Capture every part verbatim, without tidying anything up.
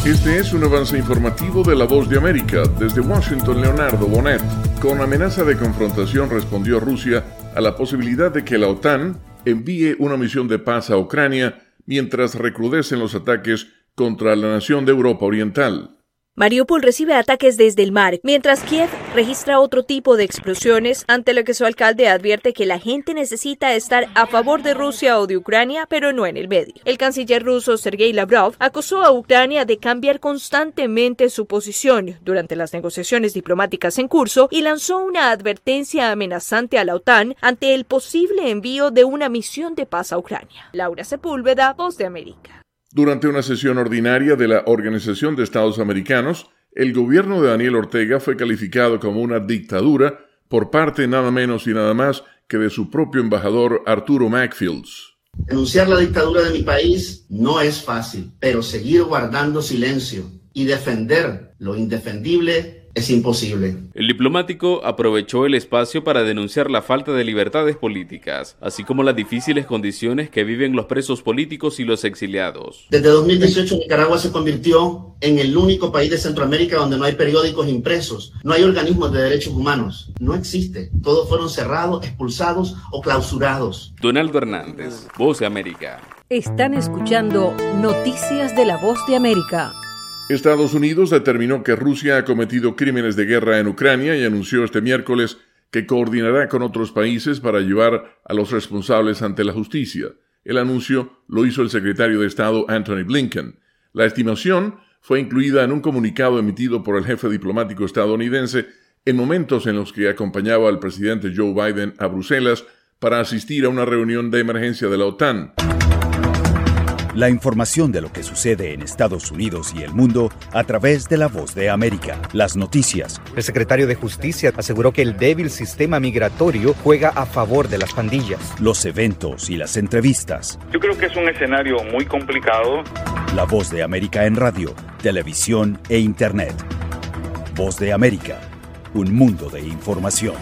Este es un avance informativo de La Voz de América. Desde Washington, Leonardo Bonet. Con amenaza de confrontación respondió Rusia a la posibilidad de que la OTAN envíe una misión de paz a Ucrania mientras recrudecen los ataques contra la nación de Europa Oriental. Mariupol recibe ataques desde el mar, mientras Kiev registra otro tipo de explosiones, ante lo que su alcalde advierte que la gente necesita estar a favor de Rusia o de Ucrania, pero no en el medio. El canciller ruso Sergei Lavrov acusó a Ucrania de cambiar constantemente su posición durante las negociaciones diplomáticas en curso y lanzó una advertencia amenazante a la OTAN ante el posible envío de una misión de paz a Ucrania. Laura Sepúlveda, Voz de América. Durante una sesión ordinaria de la Organización de Estados Americanos, el gobierno de Daniel Ortega fue calificado como una dictadura por parte nada menos y nada más que de su propio embajador Arturo Macfields. Denunciar la dictadura de mi país no es fácil, pero seguir guardando silencio y defender lo indefendible es imposible. El diplomático aprovechó el espacio para denunciar la falta de libertades políticas, así como las difíciles condiciones que viven los presos políticos y los exiliados. Desde dos mil dieciocho, Nicaragua se convirtió en el único país de Centroamérica donde no hay periódicos impresos, no hay organismos de derechos humanos, no existe. Todos fueron cerrados, expulsados o clausurados. Donaldo Hernández, Voz de América. Están escuchando Noticias de la Voz de América. Estados Unidos determinó que Rusia ha cometido crímenes de guerra en Ucrania y anunció este miércoles que coordinará con otros países para llevar a los responsables ante la justicia. El anuncio lo hizo el secretario de Estado Antony Blinken. La estimación fue incluida en un comunicado emitido por el jefe diplomático estadounidense en momentos en los que acompañaba al presidente Joe Biden a Bruselas para asistir a una reunión de emergencia de la OTAN. La información de lo que sucede en Estados Unidos y el mundo a través de La Voz de América. Las noticias. El secretario de Justicia aseguró que el débil sistema migratorio juega a favor de las pandillas. Los eventos y las entrevistas. Yo creo que es un escenario muy complicado. La Voz de América en radio, televisión e internet. Voz de América, un mundo de información.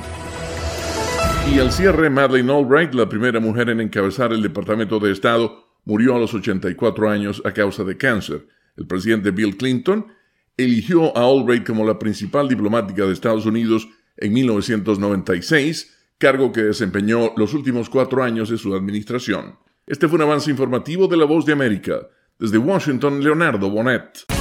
Y al cierre, Madeleine Albright, la primera mujer en encabezar el Departamento de Estado, murió a los ochenta y cuatro años a causa de cáncer. El presidente Bill Clinton eligió a Albright como la principal diplomática de Estados Unidos en mil novecientos noventa y seis, cargo que desempeñó los últimos cuatro años de su administración. Este fue un avance informativo de La Voz de América. Desde Washington, Leonardo Bonet.